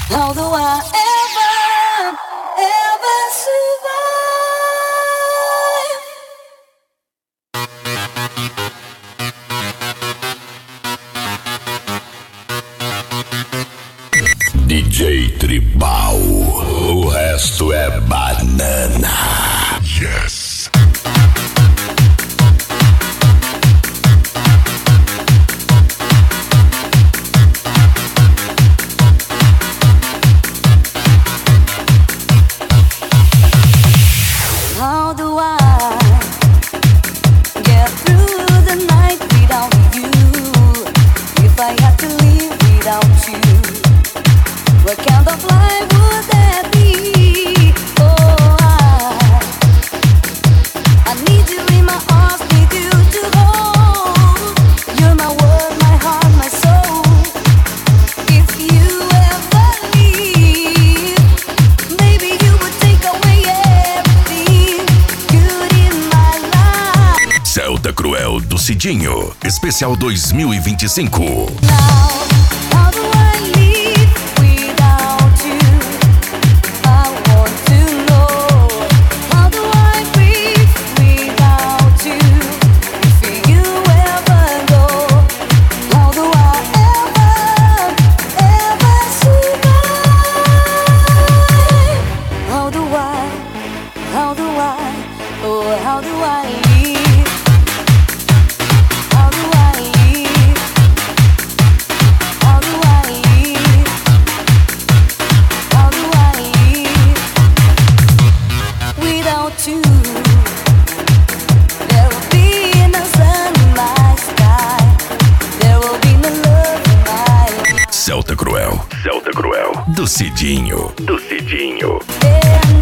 How do I ever survive? DJ Tribal, o resto é banana. Yes. How do I get through the night without you? If I had to live without you, what kind of life would that be? Oh, I need you in my arms, need you to hold. You're my world, my heart, my soul. If you ever leave, maybe you would take away everything good in my life. Celta Cruel do Cidinho, especial 2025. Now, how do I live without you? I want to know. How do I breathe without you? If you ever go, how do I ever survive? How do I, oh, how do I live? How do I live? How do I live? How do I live without you? There will be no sun in my sky. There will be no love in my life. Celta Cruel do Cidinho. Day and